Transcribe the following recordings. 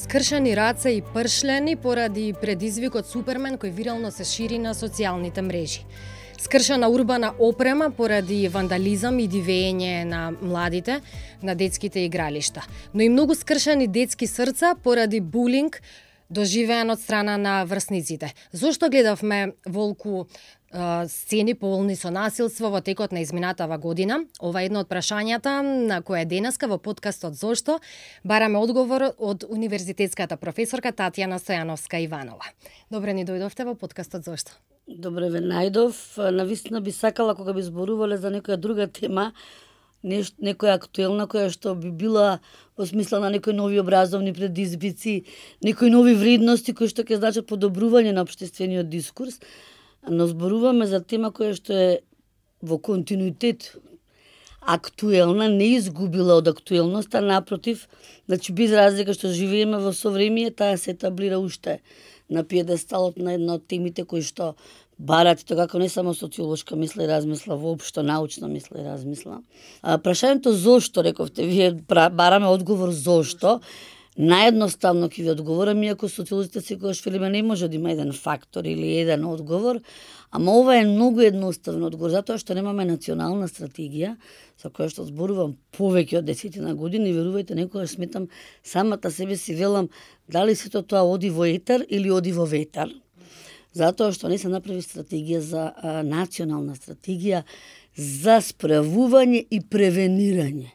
скршени раце и пршлени поради предизвикот Супермен кој вирално се шири на социјалните мрежи. Скршена урбана опрема поради вандализам и дивење на младите на детските игралишта. Но и многу скршени детски срца поради булинг доживеан од страна на врсниците. Зошто гледавме, Волку, сцени полни со насилство во текот на изминатава година? Ова е едно од прашањата на кое денеска во подкастот Зошто бараме одговор од универзитетската професорка Татјана Стојановска Иванова. Добре ни дојдовте во подкастот Зошто. Добре ве најдов. Навистина би сакала кога би зборувале за некоја друга тема, некоја актуелна која што би била во смисла на некои нови образовни предизвици, некои нови вредности кои што ќе значат подобрување на општествениот дискурс, но зборуваме за тема која што е во континуитет актуелна, не изгубила од актуелноста, напротив, значи без разлика што живееме во совремие, таа се етаблира уште на пиедесталот на една од темите кои што барат, и тоа како не само социолошка мисла и размисла, воопшто научна мисла и размисла. Прашањето зошто, рековте, вие бараме одговор зошто, наједноставно ќе ви одговорам, иако социолозите секогаш велиме не може да има еден фактор или еден одговор, ама ова е многу едноставен одговор, затоа што немаме национална стратегија, за која што зборувам повеќе од 10 години, верувајте, некогаш сметам самата себе си велам дали сето тоа оди во етер или оди во ветер. Затоа што не се направи стратегија за национална стратегија за справување и превенирање.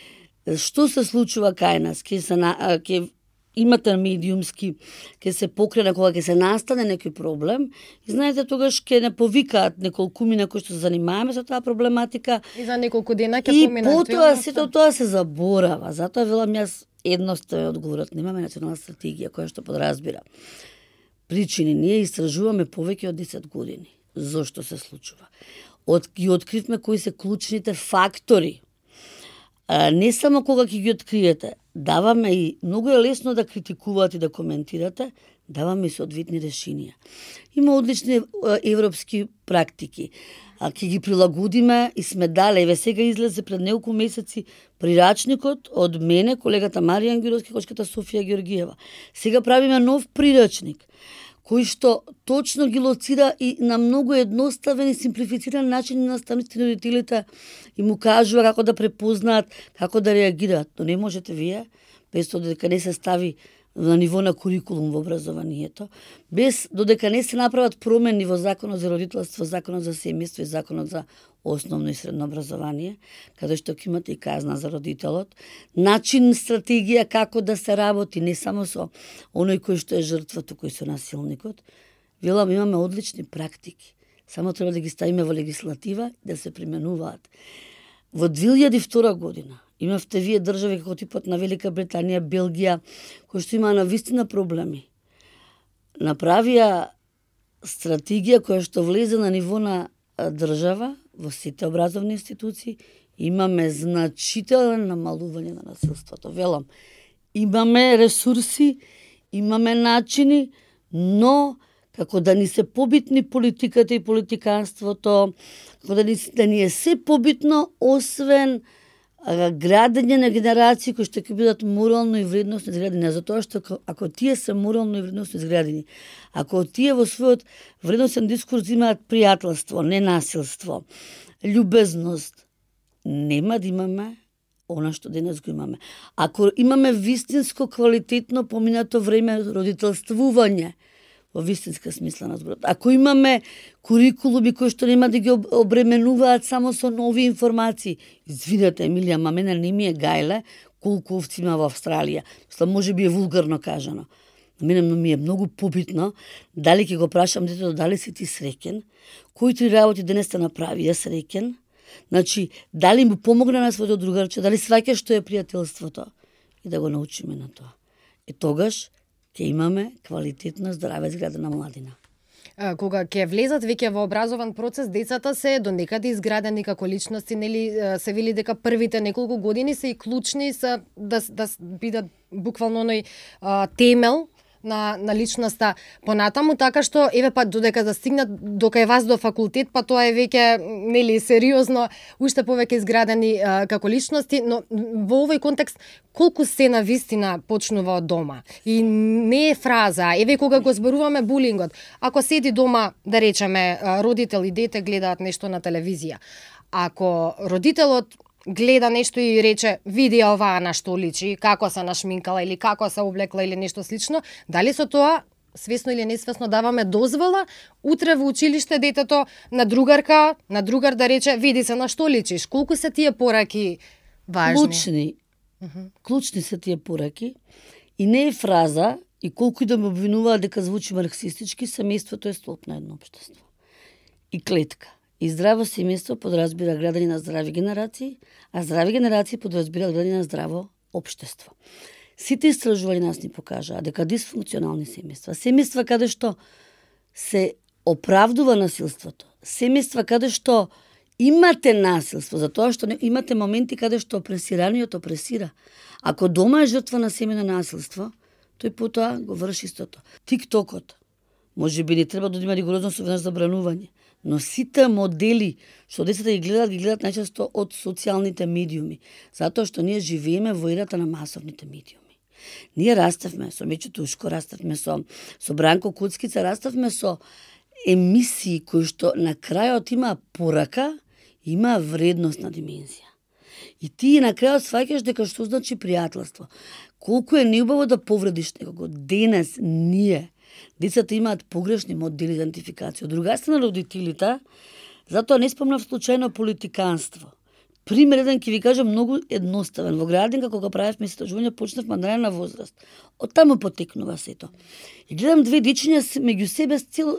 Што се случува кај нас? Ке имате медиумски, ке се покрена кога ќе се настане некој проблем и знаете тогаш ке не повикаат неколкумина кои што се занимаваме со таа проблематика и за неколку дена ќе поминат. И потоа сето тоа се заборава. Затоа велам јас едноставен одговорот, немаме национална стратегија која што подразбира причини. Ние истражуваме повеќе од 10 години зошто се случува. Ги откривме кои се клучните фактори. Не само кога ќе ги откриете, даваме и многу е лесно да критикувате и да коментирате, даваме и соодветни решенија. Има одлични европски практики. Ќе ги прилагодиме и сме дали. Еве сега излезе пред неколку месеци прирачникот од мене, колегата Марија Ангировски, колешката Софија Георгиева. Сега правиме нов прирачник кој што точно ги лоцира и на многу едноставен и симплифициран начин наставниците и родителите и му кажува како да препознаат, како да реагираат. Но не можете вие, без додека не се стави на ниво на курикулум во образованието, без додека не се направат промени во Законот за родителство, Законот за семејство и Законот за основно и средно образование, каде што ќе имате и казна за родителот, начин, стратегија како да се работи, не само со оној кој што е жртва, туку и со насилникот. Велам, имаме одлични практики. Само треба да ги ставиме во легислатива и да се применуваат. Во 2002 година имавте вие држави како типот на Велика Британија, Белгија, кои што имаа навистина проблеми. Направија стратегија која што влезе на ниво на држава во сите образовни институции, имаме значително намалување на насилството. Велам, имаме ресурси, имаме начини, но како да ни се побитни политиката и политиканството, како да ни е се побитно, освен градење на генерации кои што ќе бидат морално и вредносно изградени. Затоа што ако тие се морално и вредносно изградени, ако тие во својот вредносен дискурс имаат пријателство, ненасилство, љубезност, нема да имаме она што денес го имаме. Ако имаме вистинско квалитетно поминато време родителствување, во вистинска смисла на зборот. Ако имаме курикулуми кои што нема да ги обременуваат само со нови информации, извинете, Емилија, ма мене не ми е гајле колку овци има во Австралија. Мисла, може би е вулгарно кажано. Мене ми е многу побитно дали ќе го прашам детето дали си ти среќен, кои три работи денес те направија среќен, значи дали му помогна на своето другарче, дали сваќа што е пријателството и да го научиме на тоа. И тогаш ќе имаме квалитетна здраве изградена младина. Кога ќе влезат веќе во образован процес, децата се до некаде изградени како личности, нели се вели дека првите неколку години се и клучни, се да бидат буквално оној темел на личноста понатаму, така што еве па додека да стигнат до кај вас до факултет, па тоа е веќе нели сериозно, уште повеќе изградени како личности, но во овој контекст колку се на вистина почнува од дома. И не е фраза, еве кога го зборуваме булингот, ако седи дома, да речеме, родител и дете гледаат нешто на телевизија, ако родителот гледа нешто и рече, види оваа на што личи, како се нашминкала или како се облекла или нешто слично, дали со тоа свесно или несвесно даваме дозвола утре во училиште детето на другарка, на другар да рече, види се на што личиш. Колку се тие пораки важни? Клучни се тие пораки и не е фраза и колку и да ме обвинуваат дека звучи марксистички, семејството е столб на едно општество. И клетка. И здраво семејство подразбира градење на здрави генерации, а здрави генерации подразбира градење на здраво општество. Сите истражувања нас ни покажаа дека дисфункционални семејства каде што се оправдува насилството, семејства каде што имате насилство, затоа што имате моменти каде што опресираниот опресира. Ако дома е жртва на семејно насилство, тој потоа го врши истото. Тиктокот, може би не треба да има ригорозно забранување, но сите модели што децата ги гледат најчесто од социјалните медиуми, затоа што ние живееме во ерата на масовните медиуми. Ние раставме со Мечо Тушко, раставме со Бранко Куцкица, раставме со емисии кои што на крајот има порака, има вредностна димензија. И ти на крајот сваќаш дека што значи пријателство. Колку е неубаво да повредиш некого. Денес ние децата имаат погрешни модели за идентификација. Од друга страна родителите, затоа не спомнав случајно политиканство. Пример еден ќе ви кажам многу едноставен. Во Градинка кога правевме истражување почнавме на рана возраст. Од таму потекнува сето. И гледам две дечиња меѓу себе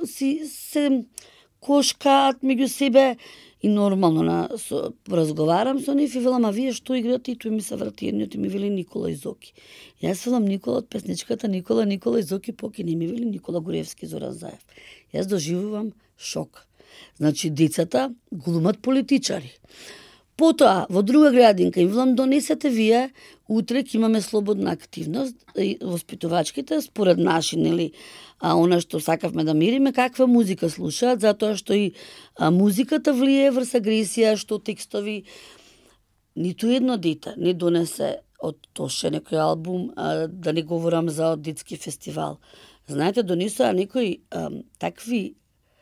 се кошкаат меѓу себе и нормално разговарам со нив и велам, а вие што играте? И тој ми се врати едниот и ми вели Никола и Зоки. Јас велам Никола од песничката Никола и Зоки покине, ми вели Никола Горевски, Зоран Заев. Јас доживувам шок. Значи децата глумат политичари. Потоа, во друга градинка, им велам, донесете вие, утре ќе имаме слободна активност, воспитувачките, според наши, нели, она што сакавме да мириме, каква музика слушаат, затоа што и музиката влие врз агресија, што текстови, ниту едно дете не донесе од Тоше некој албум, да не говорам за од детски фестивал. Знаете, донесоа некои такви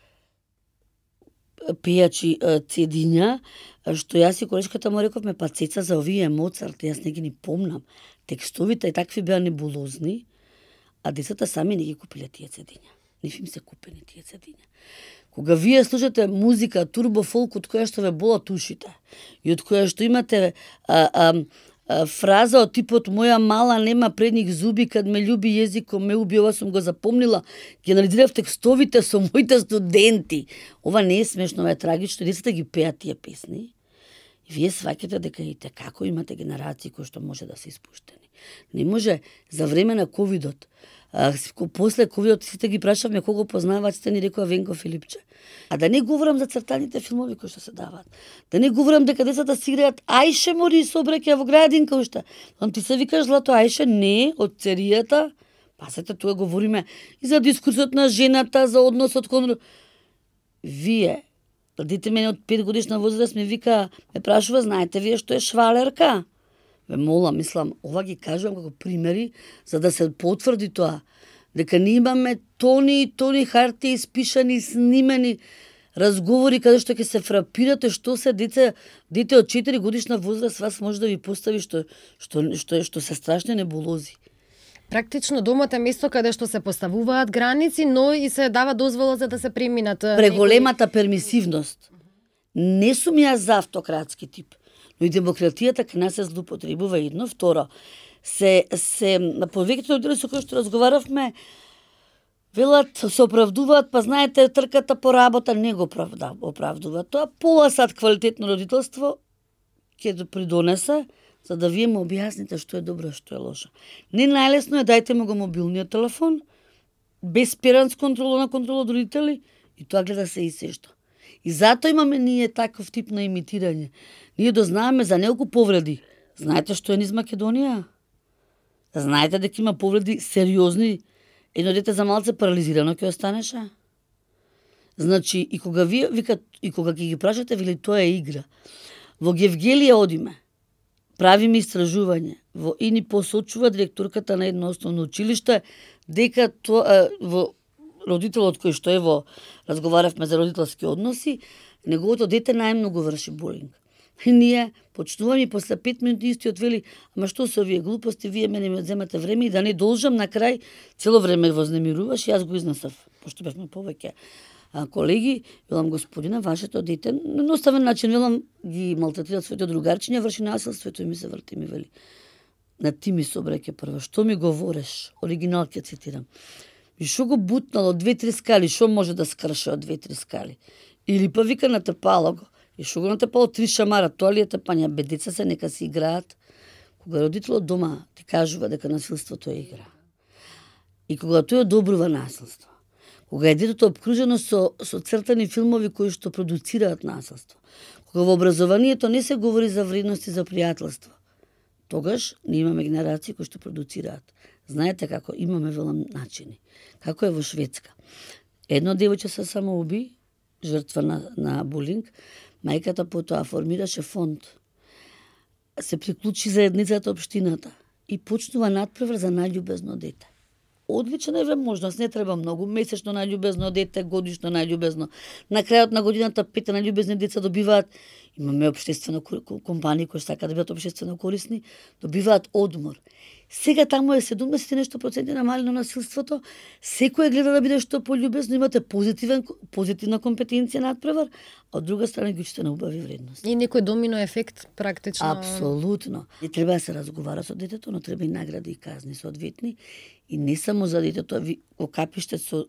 пејачи цедиња, што јас и колешката му рековме, па Цеца за овие Моцарт, јас не ги ни помнам. Текстовите и такви беа небулозни, а децата сами не ги купиле тие цедиња. Ниф им се купени тие цедиња. Кога вие слушате музика, турбо фолк, од која што ве болат ушите, и од која што имате фраза од типот моја мала нема предних зуби, кад ме љуби језиком ме уби, ова сум го запомнила, ги анализирав текстовите со моите студенти. Ова не е смешно, ова е трагично, децата ги пеат тие песни. И вие сваќате дека и како имате генерации кои што може да се испуштени. Не може за време на ковидот, после ковидот сите ги прашавме кого познаваат, сте ни рекоа Венко Филипче. А да не говорам за цртаните филмови кои што се даваат. Да не говорам дека децата си играат Ајше мори се обраќа во Градинка уште. Он ти се викаш злато Ајше, не, од церијата. Пасете, тука говориме и за дискурсот на жената, за односот кон... Вие, дете мене од 5 годишна возраст ми вика, ме прашува, знаете вие што е швалерка? Ве мола, мислам, ова ги кажувам како примери, за да се потврди тоа, дека ние имаме тони и тони хартии испишани, снимени разговори каде што ќе се фрапирате што се дете од 4 годишна возраст вас може да ви постави што се страшни небулози. Практично домот е место каде што се поставуваат граници, но и се дава дозвола за да се преминат. Преголемата пермисивност. Не сум јас за автократски тип, но и демократијата кај нас се злоупотребува едно. Второ, се на повеќето одели со кои што разговаравме, велат, се оправдуваат, па знаете, трката по работа не го оправдува. Тоа пола сат квалитетно родителство ќе придонесе, за да вие му објасните што е добро, што е лошо. Не најлесно е дајте му го мобилниот телефон, без перанс контрола од родители, и тоа гледа се и сешто. И затоа имаме ние таков тип на имитирање. Ние дознаваме за неколку повреди. Знаете што е низ Македонија? Знаете дека има повреди сериозни едно дете за малце парализирано ќе останеше. Значи, и кога вие викат, и кога ќе ги прашате, вели тоа е игра. Во Гевгелија одиме, правиме истражување, во и ни посочува директорката на едно основно училиште, дека тоа, во родителот кој што разговаравме за родителски односи, неговото дете најмногу врши булинг. И ние почнуваме и после 5 минути истиот вели, ама што се овие глупости, вие мене ми одземате време и да не должам на крај, цело време вознемируваш, јас го изнесав, пошто бевме повеќе колеги, велам господина, вашето дете, на едноставен начин, велам, ги малтретираат своите другарчиња, врши насилство, тој ми се врти ми вели. На ти ми се обреќе прво, што ми говориш? Оригинал ќе цитирам. И шо го бутнало 2-3 скали, шо може да скрше од 2-3 скали? Или па вика натрпало го. И шо го натрпало 3 шамара, тоа ли е трпање? Бе, деца се нека си играат. Кога родителот дома ти кажува дека насилството е игра. И кога тој одобрува насилство. Кога е детето обкружено со цртани филмови кои што продуцираат насилство. Кога во образованието не се говори за вредности за пријателство. Тогаш не имаме генерации кои што продуцираат. Знаете како имаме велам начини. Како е во Шведска. Едно девојче се самоуби, жртва на булинг, мајката потоа формираше фонд. Се приклучи заедницата општината и почнува надпревар за најљубезно дете. Одлична е можност, не треба многу, месечно најљубезно дете, годишно најљубезно. На крајот на годината 5 најљубезни деца добиваат, имаме општествено компании кои сакаат да бидат општествено корисни, добиваат одмор. Сега таму е 70 и нешто проценти намалено насилството, секој гледа да биде што пољубезно, имате позитивна компетенција надпревар, а од друга страна ги учите на убави вредности. И некој домино ефект практично. Апсолутно. И треба да се разговара со детето, но треба и награди и казни соодветни. И не само за детето, во капиште со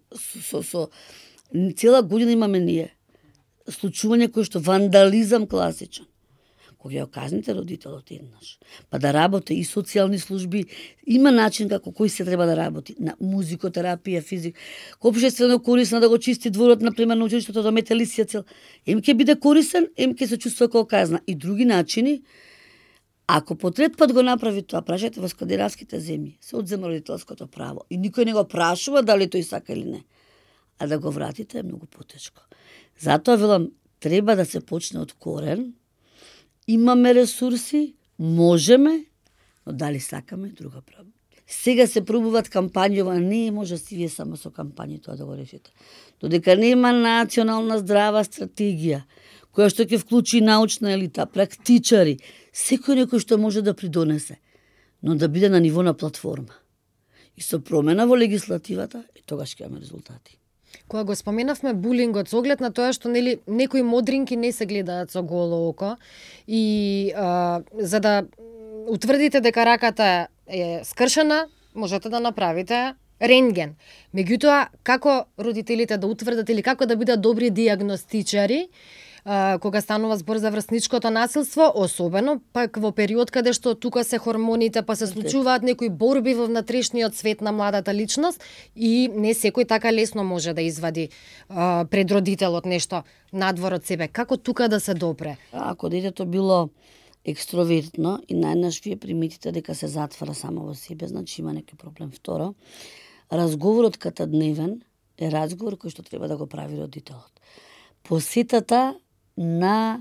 цела година имаме ние случување кои што вандализам класичен. Кога ја казните родителот еднаш, па да работи и социјални служби, има начин како кој се треба да работи, на музикотерапија, физик, општествено корисно да го чисти дворот, например, на училиштето да мете лисија цел. Ем ќе биде корисен, ем ќе се чувствува како казна. И други начини, ако по трет пат го направи тоа, прашајте во скандинавските земји, се одзема родителското право и никој не го прашува дали тој сака или не. А да го вратите е многу потешко. Затоа велам, треба да се почне од корен. Имаме ресурси, можеме, но дали сакаме друга проблем. Сега се пробуваат кампањи, не може си вие само со кампањи тоа да го решите. Додека нема национална здрава стратегија, која што ќе вклучи научна елита, практичари, секој некој што може да придонесе, но да биде на ниво на платформа. И со промена во легислативата, и тогаш ќе имаме резултати. Кога го споменавме булингот, со оглед на тоа што некои модринки не се гледаат со голо око и за да утврдите дека раката е скршена, можете да направите рентген. Меѓутоа, како родителите да утврдат или како да бидат добри дијагностичари кога станува збор за врсничкото насилство, особено пак во период каде што тука се хормоните, па се случуваат некои борби во внатрешниот свет на младата личност и не секој така лесно може да извади пред родителот нешто надвор од себе. Како тука да се допре? Ако детето било екстровертно и најнаш вие приметите дека се затвара само во себе, значи има некој проблем. Второ, разговорот катадневен е разговор кој што треба да го прави родителот. Посетата на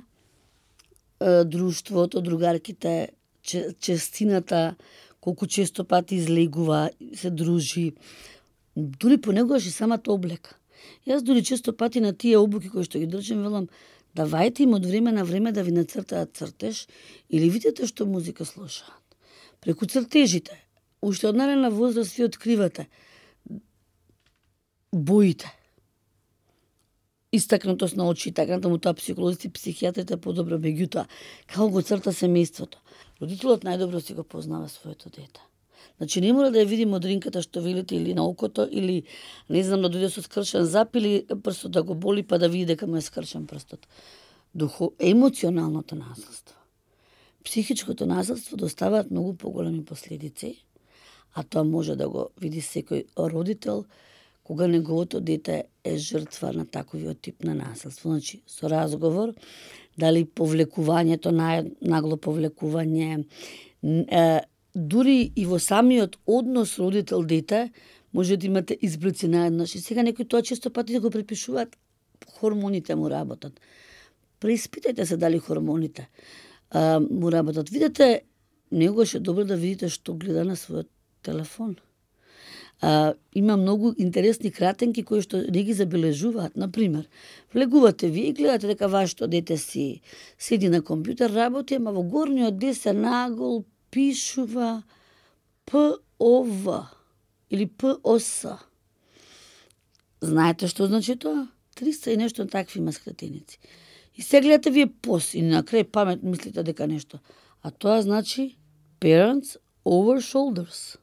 друштвото, другарките, честината, колку често пати излегува, се дружи, дури понегуваш и самата облека. Јас дури често пати на тие обуки кои што ги држам, велам, давајте им од време на време да ви нацртаат цртеж или видите што музика слушаат. Преку цртежите, уште од нарана возраст ви откривате боите. Истакнатост на очи, така натаму тоа психолозите, психијатрите подобро, меѓутоа, како го црта семејството. Родителот најдобро си го познава своето дете. Значи не мора да ја види модринката што велите или на окото, или не знам да дојде со скршен зап или прстот да го боли па да види дека му е скршен прстот. Емоционалното насилство. Психичкото насилство доставаат многу поголеми последици, а тоа може да го види секој родител кога неговото дете е жртва на таковиот тип на насилство. Значи, со разговор, дали повлекувањето, нагло повлекување, дури и во самиот однос родител-дете, може да имате избрици наеднаш. И сега некои тоа често пати го припишуваат хормоните му работат. Преиспитајте се дали хормоните му работат. Видете, негогаш е добро да видите што гледа на својот телефон. Има многу интересни кратенки кои што не ги забележуваат. Например, влегувате ви и гледате дека вашето дете си седи на компјутер, работи, ама во горниот десен нагол пишува ПОВ или ПОС. Знаете што значи тоа? 300 и нешто такви има скратеници. И се гледате вие ПОС и на крај памет мислите дека нешто. А тоа значи Parents Over Shoulders.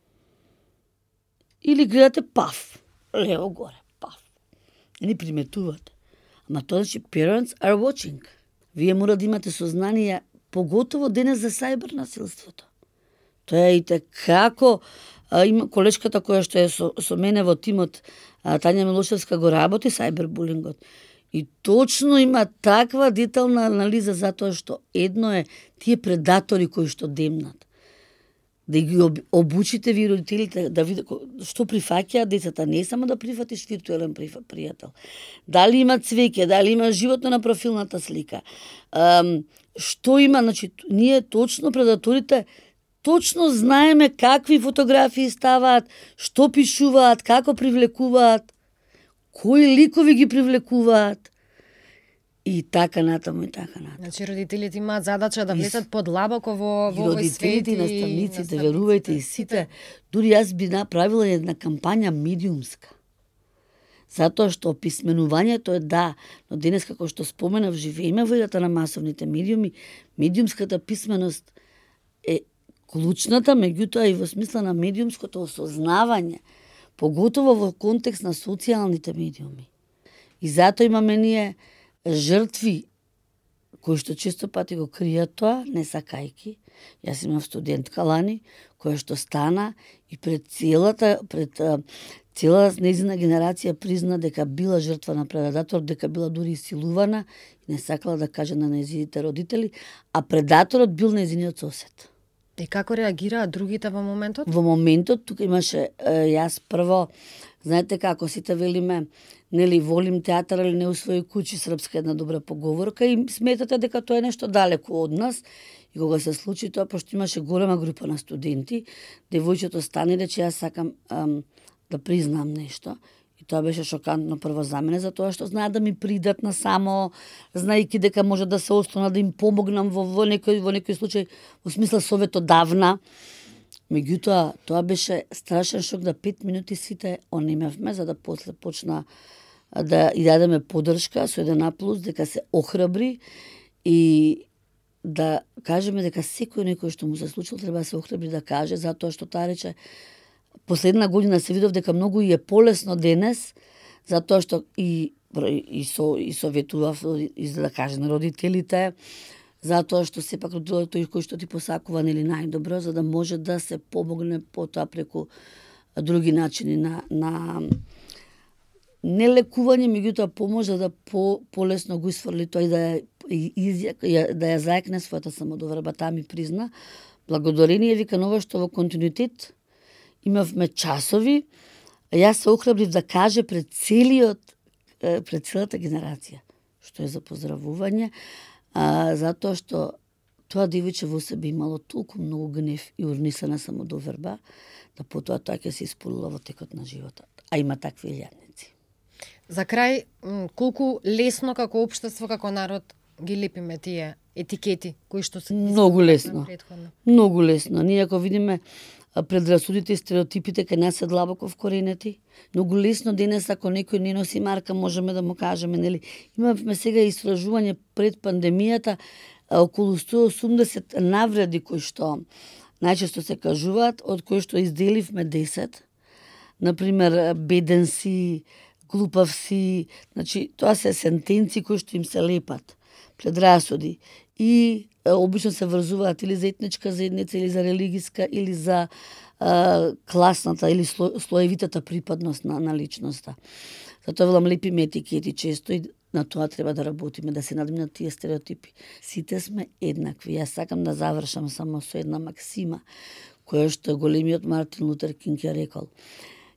Или гледате ПАФ, лево горе, ПАФ. Не приметувате. Ама тоа значи Parents are watching. Вие мора да имате сознание, поготово денес за сајбер насилството. Тоа е и како има колешката која што е со мене во тимот, Тања Милошевска, го работи сајбербулингот. И точно има таква детална анализа затоа што едно е тие предатори кои што демнат. Да ги обучите ви родителите да видите што прифаќаат децата, не само да прифатиш виртуелен пријател. Дали има цвеќе, дали има животно на профилната слика. Што има, значи ние точно предаторите точно знаеме какви фотографии ставаат, што пишуваат, како привлекуваат, кои ликови ги привлекуваат. И така натаму, и така натаму. Значи родителите имаат задача да влезат подлабоко во овој свет. Родителите и наставниците, верувајте, и сите. Дури јас би направила една кампања медиумска. Затоа што писменувањето е да, но денес како што споменав, живееме во ерата на масовните медиуми, медиумската писменост е клучната, меѓутоа и во смисла на медиумското осознавање, поготово во контекст на социјалните медиуми. И затоа имаме ние жртви кои што често пати го кријат тоа, не сакајки. Јас имам студентка Лани, која што стана и пред цела нејзина генерација призна дека била жртва на предатор, дека била дури силувана и не сакала да каже на нејзините родители, а предаторот бил нејзиниот сосед. И како реагираат другите во моментот? Во моментот, тука имаше, јас прво, знаете како сите велиме, нели волим театар или не у своји куќи, српска една добра поговорка и сметате дека тоа е нешто далеко од нас. И кога се случи тоа, пошто имаше голема група на студенти, девојчето стане рече јас сакам да признам нешто. И тоа беше шокантно прво за мене, затоа што знаат да ми придат на само, знаејќи дека може да се остана да им помогнам во некој случај, во смисла совет одавна. Меѓутоа, тоа беше страшен шок да 5 минути сите онемевме, за да после почна да и дадеме поддршка со еден аплауз, дека се охрабри и да кажеме дека секој некој што му се случило треба да се охрабри да каже, затоа што таа рече последна година се видов дека многу и е полесно денес, затоа што и советував и за да каже на родителите, затоа што сепак тој кој што ти посакува нели најдобро, за да може да се помогне потоа преку други начини на не лекување, меѓутоа помош да полесно го исфрли тоа и да ја заекне својата самодоверба. Таа ми призна, благодарение вика на ова што во континуитет имавме часови, јас се охрабрив да каже пред целата генерација, што е за поздравување, затоа што тоа девојче во себе имало толку многу гнев и урнисана самодоверба, да потоа тоа ќе се исполнила во текот на животот. А има такви илјадници. За крај, колку лесно како општество, како народ ги лепиме тие етикети кои што се многу лесно. Многу лесно. Ние ако видиме предрасудите и стереотипите кај нас се длабоко вкоренети, многу лесно денес ако некој не носи марка можеме да му кажеме, нели? Имавме сега истражување пред пандемијата околу 180 навреди кои што најчесто се кажуваат, од кои што изделивме 10. Например, беден си, глупав си, значи тоа се сентенци кои што им се лепат, предрасуди и обично се врзуваат или за етничка заедница, или за религиска, или за класната или слоевитата припадност на личноста. Затоа велам лепиме етикети често и на тоа треба да работиме, да се надминат тие стереотипи. Сите сме еднакви. Јас сакам да завршам само со една максима, која што големиот Мартин Лутер Кинг ја рекол.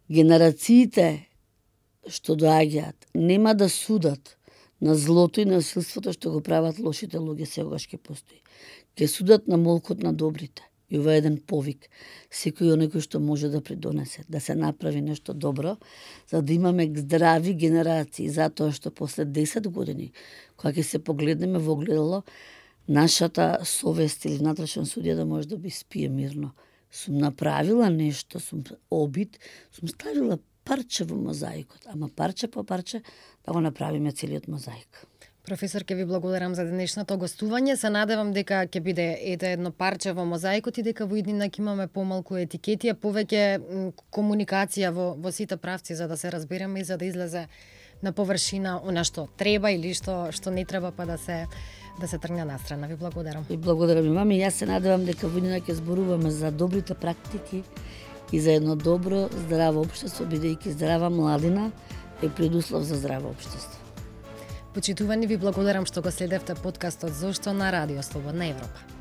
генерациите што доаѓаат нема да судат на злото и насилството што го прават лошите луѓе сегогаш ќе постои. Ќе судат на молкот на добрите. И ова е еден повик. Секој оној кој што може да придонесе, да се направи нешто добро, за да имаме здрави генерации, затоа што после 10 години, кога ќе се погледнеме во огледало, нашата совест или внатрешен судија да може да би спие мирно. Сум направила нешто, сум обид, сум ставила парче во мозаикот, ама парче по парче да го направиме целиот мозаик. Професор, ќе ви благодарам за денешното гостување. Се надевам дека ќе биде едно парче во мозаикот и дека во иднина ќе имаме помалку етикети, а повеќе комуникација во сите правци за да се разбереме и за да излезе на површина она што треба или што не треба, па да се тргне настрана. Ви благодарам. И благодарам и мами. Јас се надевам дека во иднина ќе зборуваме за добрите практики и за едно добро, здраво општество, бидејќи здрава младина е предуслов за здраво општество. Почитувани, ви благодарам што го следевте подкастот Зошто на Радио Слободна Европа.